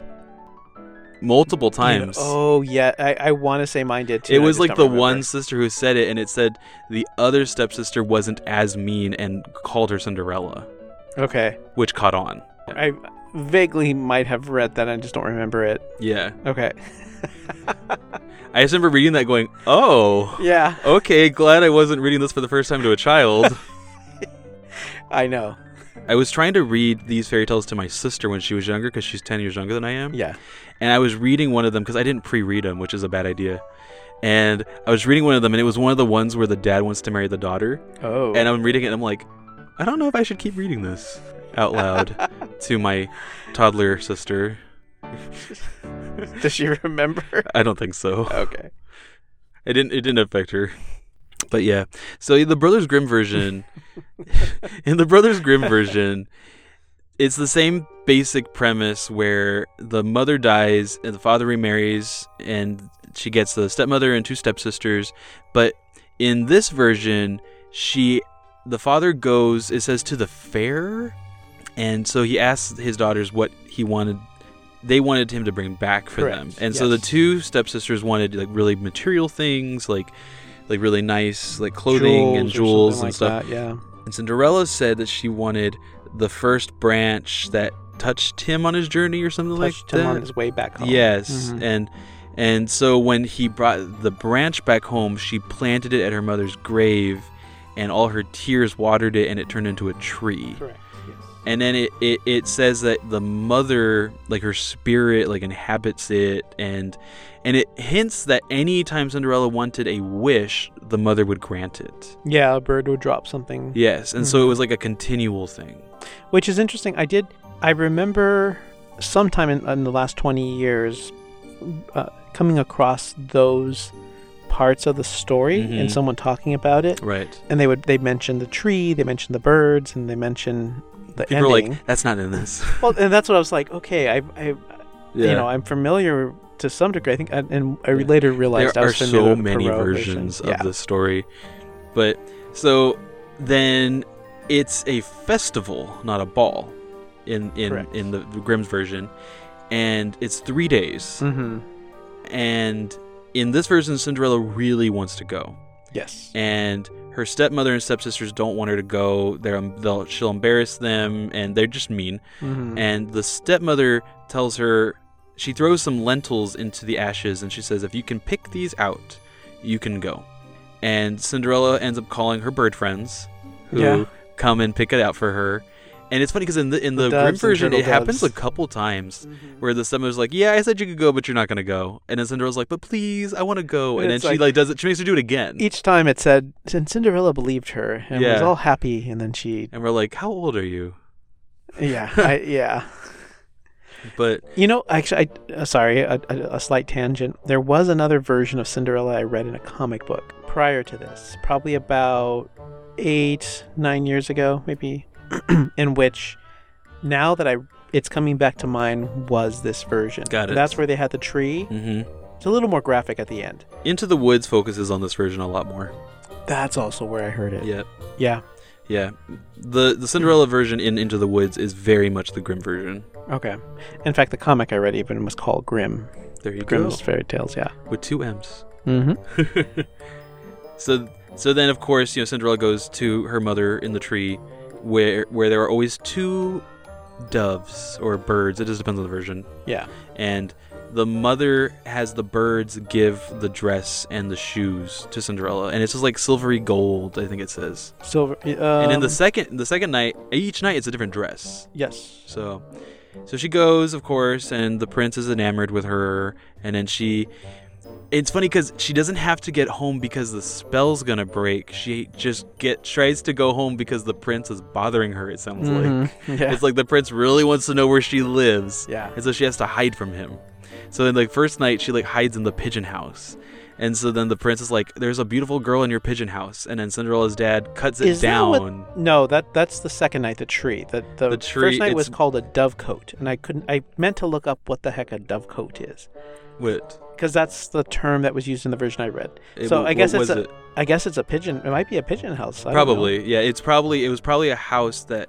Multiple times. Oh, yeah. I want to say mine did too. It was like the one sister who said it, and it said the other stepsister wasn't as mean and called her Cinderella. Okay. Which caught on. I vaguely might have read that. I just don't remember it. Yeah. Okay. I just remember reading that going, oh. Yeah. Okay, glad I wasn't reading this for the first time to a child. I know. I was trying to read these fairy tales to my sister when she was younger, because she's 10 years younger than I am. Yeah. And I was reading one of them, because I didn't pre-read them, which is a bad idea. And I was reading one of them, and it was one of the ones where the dad wants to marry the daughter. Oh. And I'm reading it, and I'm like, I don't know if I should keep reading this out loud to my toddler sister. Does she remember? I don't think so. Okay. It didn't affect her. But yeah. So in the Brothers Grimm version, it's the same basic premise where the mother dies and the father remarries, and she gets the stepmother and 2 stepsisters. But in this version, the father goes, it says, to the fair, and so he asks his daughters what they wanted him to bring back for them. And so the 2 stepsisters wanted like really material things, like really nice like clothing and jewels and stuff. That, yeah. And Cinderella said that she wanted the first branch that touched him on his journey or something like that. Touched him on his way back home. Yes. Mm-hmm. And so when he brought the branch back home, she planted it at her mother's grave, and all her tears watered it, and it turned into a tree. Correct. Yes. And then it says that the mother, like her spirit, like inhabits it, and it hints that any time Cinderella wanted a wish, the mother would grant it. Yeah, a bird would drop something. Yes, and so it was like a continual thing. Which is interesting. I remember sometime in the last 20 years coming across those parts of the story and someone talking about it. Right. And they mentioned the tree, they mentioned the birds, and they mentioned the People ending. are like, that's not in this. Well, and that's what I was like, okay, I'm familiar to some degree, I think, and I later realized there I was are familiar so with many Perrault versions of the story. But so then it's a festival, not a ball, in the Grimm's version, and it's 3 days. Mm-hmm. And in this version, Cinderella really wants to go. Yes. And her stepmother and stepsisters don't want her to go. She'll embarrass them, and they're just mean. Mm-hmm. And the stepmother tells her, she throws some lentils into the ashes, and she says, if you can pick these out, you can go. and Cinderella ends up calling her bird friends who come and pick it out for her. And it's funny because in the Grimm version, it happens a couple times where the stepmother's like, yeah, I said you could go, but you're not going to go. And then Cinderella's like, but please, I want to go. And then she does it. She makes her do it again. Each time it said, and Cinderella believed her and was all happy. And then she... And we're like, how old are you? Yeah. But... Actually, sorry, a slight tangent. There was another version of Cinderella I read in a comic book prior to this. Probably about 8-9 years ago, maybe... in which, now that it's coming back to mind, was this version. Got it. That's where they had the tree. Mm-hmm. It's a little more graphic at the end. Into the Woods focuses on this version a lot more. That's also where I heard it. Yep. Yeah. Yeah. The Cinderella version in Into the Woods is very much the Grimm version. Okay. In fact, the comic I read even was called Grimm. There you go. Grimm's Fairy Tales, yeah. With 2 M's. Mm-hmm. So then, of course, Cinderella goes to her mother in the tree, where there are always 2 doves or birds. It just depends on the version. Yeah. And the mother has the birds give the dress and the shoes to Cinderella, and it's just like silvery gold, I think it says. Silver. And in the second night, each night it's a different dress. Yes. So she goes, of course, and the prince is enamored with her, and then it's funny because she doesn't have to get home because the spell's gonna break. She just tries to go home because the prince is bothering her, it sounds like. Yeah. It's like the prince really wants to know where she lives. Yeah. And so she has to hide from him. So in the first night, she hides in the pigeon house. And so then the prince is like, there's a beautiful girl in your pigeon house. And then Cinderella's dad cuts it down. No, that's the second night, the tree. The tree, first night was called a dovecote. And I meant to look up what the heck a dovecote is. What? Because that's the term that was used in the version I read. So I guess it's a pigeon. It might be a pigeon house. Probably, yeah. It was probably a house that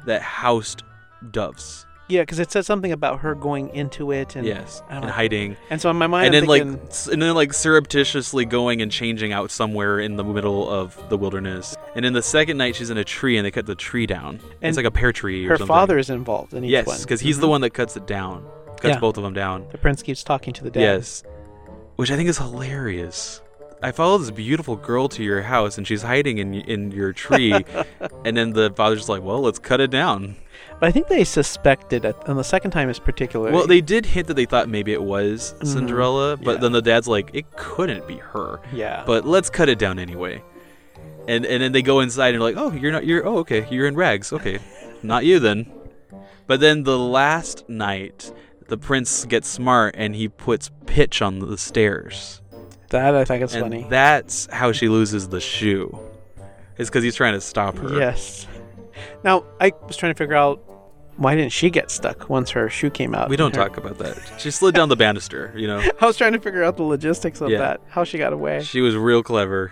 housed doves. Yeah, because it said something about her going into it and hiding. And so in my mind, and then surreptitiously going and changing out somewhere in the middle of the wilderness. And in the second night, she's in a tree and they cut the tree down. And it's like a pear tree or something. Her father is involved in each one. Yes, because he's the one that cuts it down. Cuts both of them down. The prince keeps talking to the dad. Yes, which I think is hilarious. I followed this beautiful girl to your house and she's hiding in your tree. And then the father's just like, well, let's cut it down. But I think they suspected it, and the second time is particularly... Well, they did hint that they thought maybe it was Cinderella, but then the dad's like, it couldn't be her. Yeah. But let's cut it down anyway. And then they go inside and like, oh, okay, you're in rags. Okay, not you then. But then the last night, the prince gets smart and he puts pitch on the stairs. That I think is funny. That's how she loses the shoe. It's because he's trying to stop her. Yes. Now, I was trying to figure out why didn't she get stuck once her shoe came out. We don't talk about that. She slid down the banister, I was trying to figure out the logistics of that, how she got away. She was real clever.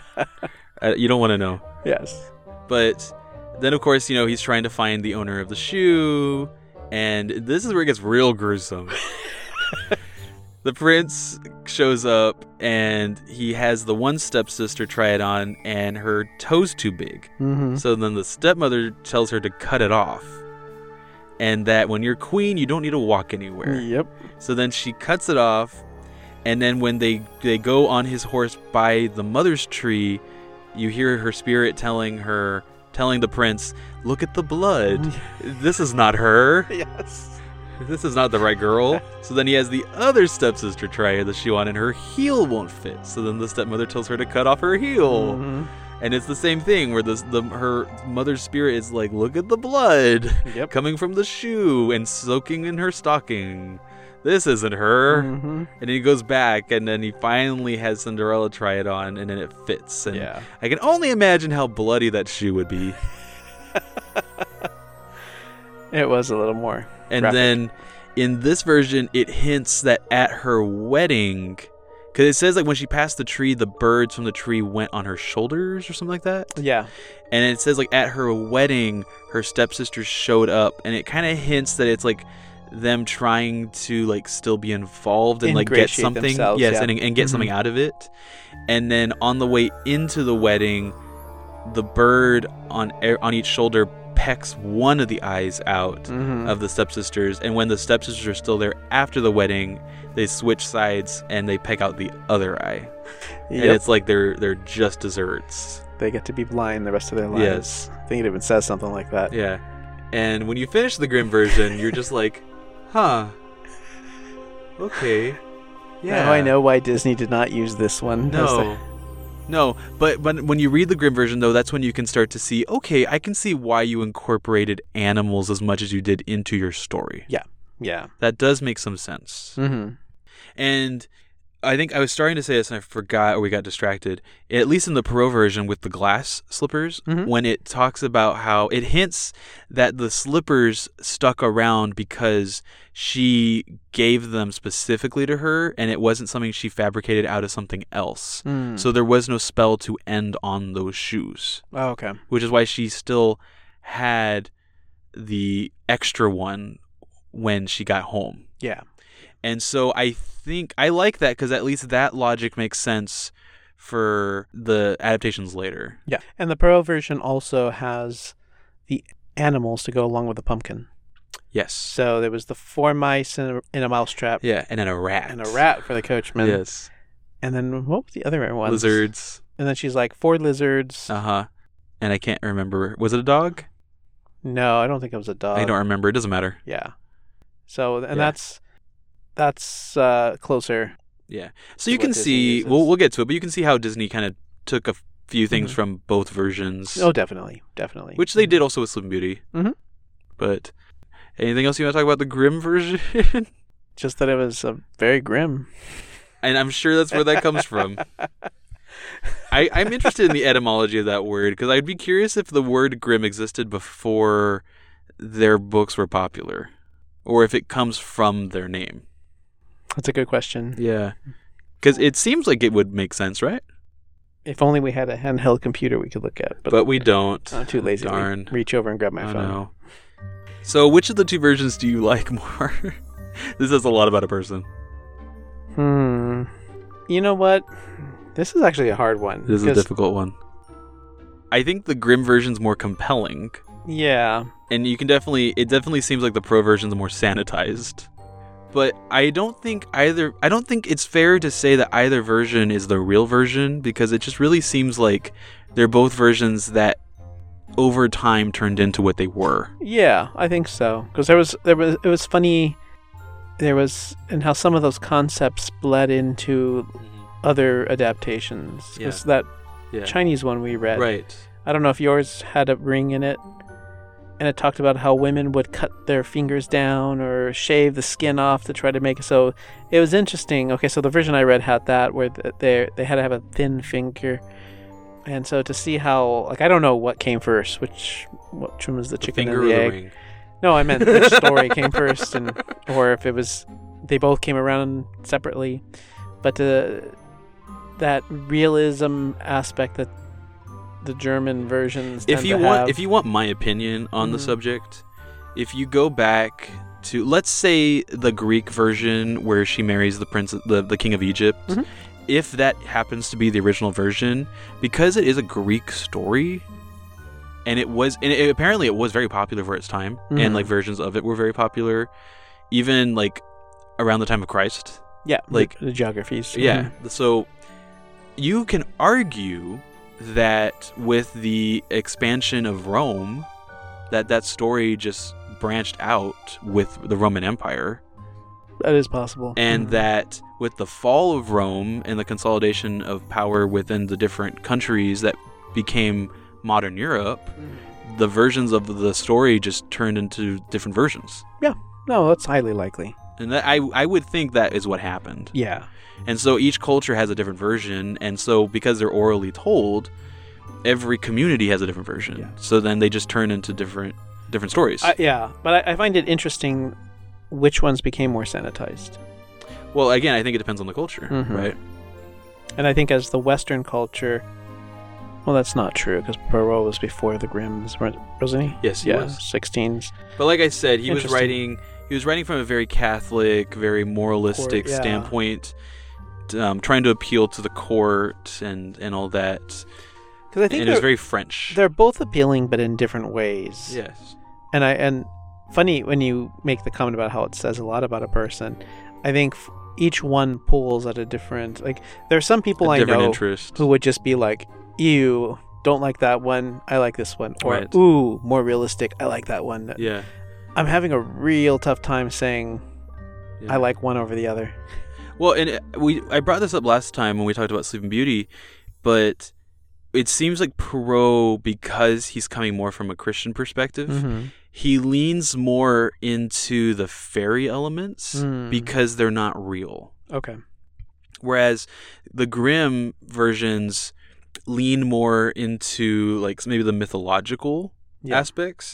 You don't want to know. Yes. But then, of course, he's trying to find the owner of the shoe, and this is where it gets real gruesome. The prince shows up, and he has the one stepsister try it on, and her toe's too big. Mm-hmm. So then the stepmother tells her to cut it off, and that when you're queen, you don't need to walk anywhere. Yep. So then she cuts it off, and then when they go on his horse by the mother's tree, you hear her spirit telling the prince, look at the blood. This is not her. Yes. This is not the right girl. So then he has the other stepsister try the shoe on, and her heel won't fit. So then the stepmother tells her to cut off her heel. Mm-hmm. And it's the same thing where her mother's spirit is like, look at the blood coming from the shoe and soaking in her stocking. This isn't her. Mm-hmm. And then he goes back, and then he finally has Cinderella try it on, and then it fits. And I can only imagine how bloody that shoe would be. It was a little more and graphic. Then in this version, it hints that at her wedding, because it says like when she passed the tree, the birds from the tree went on her shoulders or something like that. Yeah. And it says like at her wedding, her stepsisters showed up, and it kind of hints that it's like them trying to like still be involved and like get something. And get something out of it. And then on the way into the wedding, the bird on each shoulder pecks one of the eyes out of the stepsisters, and when the stepsisters are still there after the wedding, they switch sides and they peck out the other eye. Yep. And it's like they're just desserts. They get to be blind the rest of their lives. Yes. I think it even says something like that. Yeah. And when you finish the Grimm version, you're just like, huh. Okay. Yeah. Now I know why Disney did not use this one. No, but when you read the Grimm version, though, that's when you can start to see, okay, I can see why you incorporated animals as much as you did into your story. Yeah. That does make some sense. Mm-hmm. And I think I was starting to say this and I forgot, or we got distracted. At least in the Perrault version with the glass slippers, when it talks about how it hints that the slippers stuck around because she gave them specifically to her, and it wasn't something she fabricated out of something else. So there was no spell to end on those shoes. Oh, okay. Which is why she still had the extra one when she got home. Yeah. And so I think I like that because at least that logic makes sense for the adaptations later. Yeah. And the Perrault version also has the animals to go along with the pumpkin. Yes. So there was the 4 mice in a mousetrap. Yeah, and then a rat. And a rat for the coachman. Yes. And then what was the other one? Lizards. And then she's like 4 lizards. Uh-huh. And I can't remember. Was it a dog? No, I don't think it was a dog. I don't remember. It doesn't matter. Yeah. So, and that's closer. Yeah. So you can see, we'll get to it, but you can see how Disney kind of took a few things from both versions. Oh, definitely. Which they did also with Sleeping Beauty. But anything else you want to talk about the Grimm version? Just that it was very grim. And I'm sure that's where that comes from. I'm interested in the etymology of that word, because I'd be curious if the word Grimm existed before their books were popular, or if it comes from their name. That's a good question. Yeah. Because it seems like it would make sense, right? If only we had a handheld computer we could look at. But we don't. I'm too lazy to reach over and grab my phone. Know. So which of the two versions do you like more? This says a lot about a person. You know what? This is actually a hard one. This is a difficult one. I think the Grimm version's more compelling. Yeah. And it definitely seems like the Pro version's more sanitized. But I don't think it's fair to say that either version is the real version, because it just really seems like they're both versions that over time turned into what they were. Yeah, I think so. Because it was funny. There was, and how some of those concepts bled into other adaptations. Because that Chinese one we read. Right. I don't know if yours had a ring in it. And it talked about how women would cut their fingers down or shave the skin off to try to make it. So it was interesting. Okay, so the version I read had that, where they had to have a thin finger. And so to see how, like, I don't know what came first, which one was the chicken and the egg. Ring? No, I meant which story came first, or if it was, they both came around separately. But that realism aspect that the German versions if you want my opinion on the subject, if you go back to, let's say, the Greek version where she marries the king of Egypt, if that happens to be the original version, because it is a Greek story, and apparently it was very popular for its time, and like versions of it were very popular, even like around the time of Christ. Yeah, like the geographies. Yeah, so you can argue that with the expansion of Rome, that story just branched out with the Roman Empire. That is possible. And that with the fall of Rome and the consolidation of power within the different countries that became modern Europe, the versions of the story just turned into different versions. Yeah. No, that's highly likely. And I would think that is what happened. Yeah. And so each culture has a different version, and so because they're orally told, every community has a different version. Yeah. So then they just turn into different stories. But I find it interesting which ones became more sanitized. Well, again, I think it depends on the culture, right? And I think as the Western culture, well, that's not true, because Perrault was before the Grimms, wasn't he? Yes, he was. 16s. But like I said, he was writing from a very Catholic, very moralistic standpoint, trying to appeal to the court and all that. Because I think it was very French. They're both appealing, but in different ways. Yes. And funny when you make the comment about how it says a lot about a person. I think each one pulls at a different. Like there are some people I know interest. Who would just be like, "Ew, don't like that one. I like this one." Or right. "Ooh, more realistic. I like that one." Yeah. I'm having a real tough time saying I like one over the other. Well, and I brought this up last time when we talked about Sleeping Beauty, but it seems like Poirot, because he's coming more from a Christian perspective, he leans more into the fairy elements because they're not real. Okay. Whereas the Grimm versions lean more into like maybe the mythological aspects.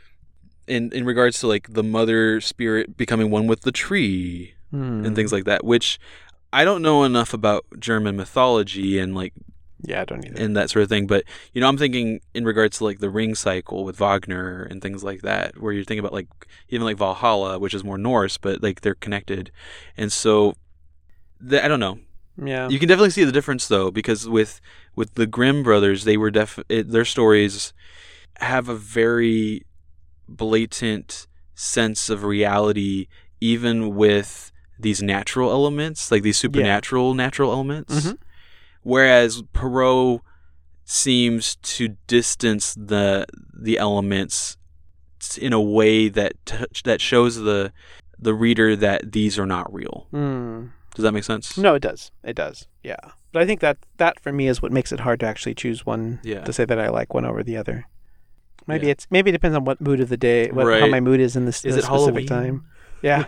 In regards to like the mother spirit becoming one with the tree and things like that, which I don't know enough about German mythology and like I don't either. And that sort of thing, but you know, I'm thinking in regards to like the Ring Cycle with Wagner and things like that, where you're thinking about like even like Valhalla, which is more Norse, but like they're connected, and so I don't know. Yeah, you can definitely see the difference though, because with the Grimm brothers, they were their stories have a very blatant sense of reality, even with these natural elements, like these supernatural natural elements. Whereas Poirot seems to distance the elements in a way that shows the reader that these are not real. Does that make sense? No, it does. It does. Yeah, but I think that for me is what makes it hard to actually choose one to say that I like one over the other. Maybe it depends on what mood of the day, how my mood is in this specific Halloween? Time. Yeah,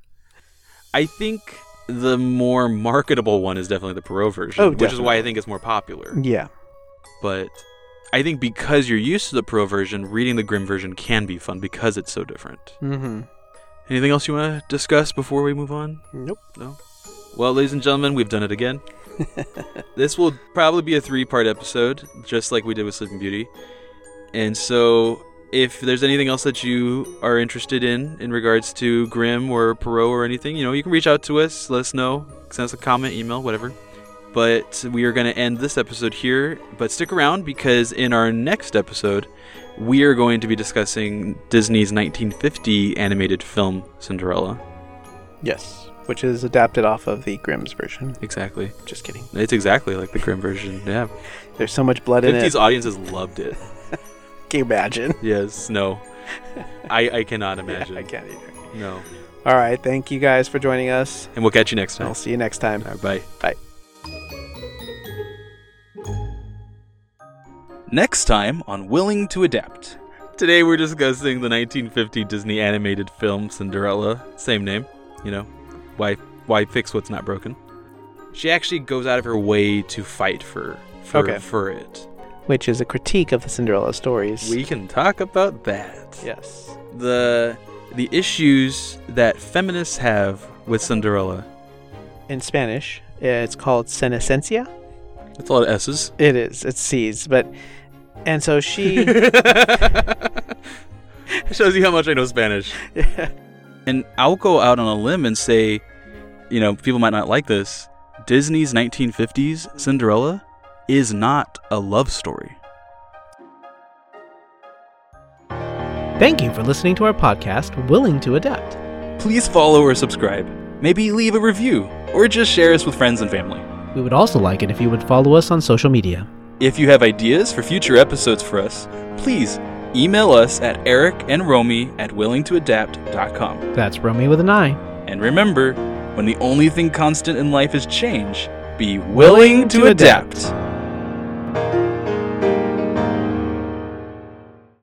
I think the more marketable one is definitely the Poirot version, which is why I think it's more popular. Yeah. But I think because you're used to the Poirot version, reading the Grimm version can be fun because it's so different. Anything else you want to discuss before we move on? Nope. No? Well, ladies and gentlemen, we've done it again. This will probably be a 3-part episode, just like we did with Sleeping Beauty. And so if there's anything else that you are interested in regards to Grimm or Poirot or anything, you know, you can reach out to us, let us know, send us a comment, email, whatever. But we are going to end this episode here, but stick around because in our next episode, we are going to be discussing Disney's 1950 animated film, Cinderella. Yes, which is adapted off of the Grimm's version. Exactly. Just kidding. It's exactly like the Grimm version, yeah. There's so much blood in it. 50s audiences loved it. Can you imagine? Yes, no. I cannot imagine. Yeah, I can't either. No. All right, thank you guys for joining us. And we'll catch you next time. I'll see you next time. All right, bye. Bye. Next time on Willing to Adapt. Today we're discussing the 1950 Disney animated film Cinderella. Same name. You know, why fix what's not broken? She actually goes out of her way to fight for it. Which is a critique of the Cinderella stories. We can talk about that. Yes. The issues that feminists have with Cinderella. In Spanish, it's called senescencia. It's a lot of S's. It is. It's C's. And so she... Shows you how much I know Spanish. Yeah. And I'll go out on a limb and say, you know, people might not like this, Disney's 1950s Cinderella is not a love story. Thank you for listening to our podcast, Willing to Adapt. Please follow or subscribe. Maybe leave a review, or just share us with friends and family. We would also like it if you would follow us on social media. If you have ideas for future episodes for us, please email us at ericandromy@willingtoadapt.com. That's Romy with an I. And remember, when the only thing constant in life is change, be willing to adapt.